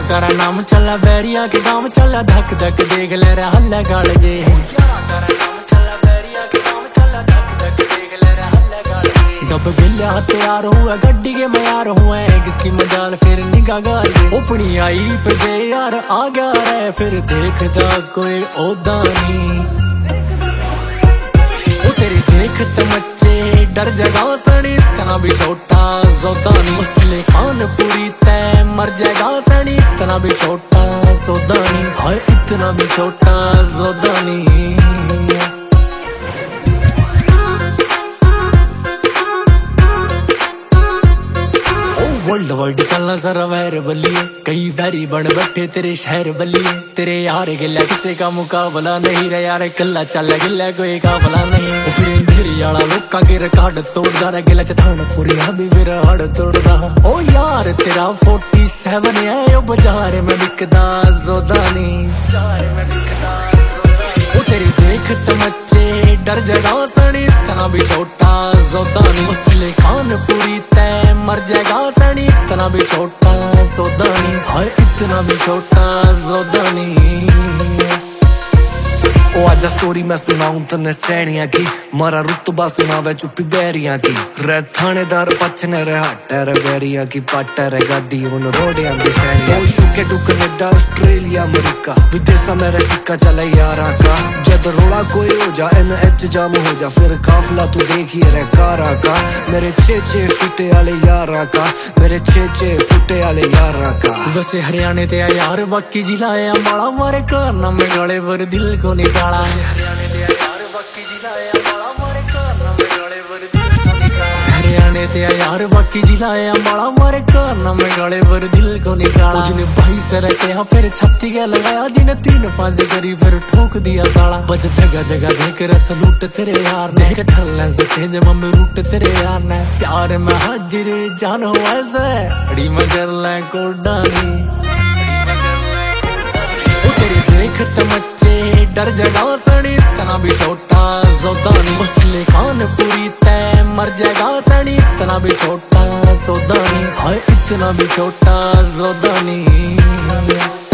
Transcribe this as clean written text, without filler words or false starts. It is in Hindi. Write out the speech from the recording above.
करा नाम चला बैरिया के गाँव चला धक धक देख ले रहा हल्ला गाल जे डब गिल्या तैयार हुआ गड्डी के मैं यार हुआ किसकी मजाल फिर निगाह गाल अपनी आई पे जे यार आ गया रे फिर देखता कोई ओदा नहीं वो तेरी देखते मच्चे डर जगा सनी इतना भी छोटा सौदा नहीं मसले खान पूरी तय मर जाएगा सनी इतना भी छोटा सौदा नहीं हाय इतना भी छोटा सौदा नहीं वर्ल्ड वर्ल्ड चलना सर वैर बलिए कई वैरी बन बैठे तेरे शहर बलिए तेरे यार गिला किसी का मुकाबला नहीं रे यार कल्ला चल गिला कोई काबला नहीं फिर ढेरी आला लोका के रिकॉर्ड तोड़दा रे गिला चथान पूरी भी फिर हड़ तोड़दा ओ यार तेरा 47 है ओ बाजार में बिकदा सौदा नहीं ओ तेरी देखत मच्चे डर जगा सनी इतना भी छोटा सौदा नहीं मसले खान पूरी तय मर जाएगा सनी इतना भी छोटा सौदा नहीं हाय इतना भी छोटा सौदा नहीं ओ आजा स्टोरी मैं सुनाऊं तने सैनिया की मारा रुतबा सुनावे चुप्पी बैरिया की रे थानेदार पछने रे हटे रे बैरिया की पाटे रे गाड़ी उन रोडिया दी सैनिया ओ शुके टू कनाडा ऑस्ट्रेलिया अमेरिका विदेशा मेरे सिक्का चले यारा का जद रोड़ा कोई हो जा NH जाम हो जा फिर काफला तू देखिए रे कारा का मेरे 6-6 फुटे वाले यारा का मेरे 6-6 फुटे वाले यारा का वैसे हरियाणे ते यार बाकी जिला है माला मारे करना में गले पर दिल को निकाल हरियाणे ते यार बाकी जिला है माला मारे करना में गले पर दिल को निकाला जिने भाई से रखे फिर छत्ती के लगाया जिने 3-5 करी फिर ठोक दिया साला बज जगह जगह देख रहा सलूट तेरे यार ने ठल्ले से चेंज मम्मी रूट तेरे यार ने प्यार में हाजिर जान हो ऐसे अड़ी मगर ले कोडानी तेरी देखत मच्चे डर जगा सनी इतना भी छोटा सौदा नहीं मसले खान पूरी तय मर जाएगा सनी इतना भी छोटा सौदा नहीं हाय इतना भी छोटा सौदा नहीं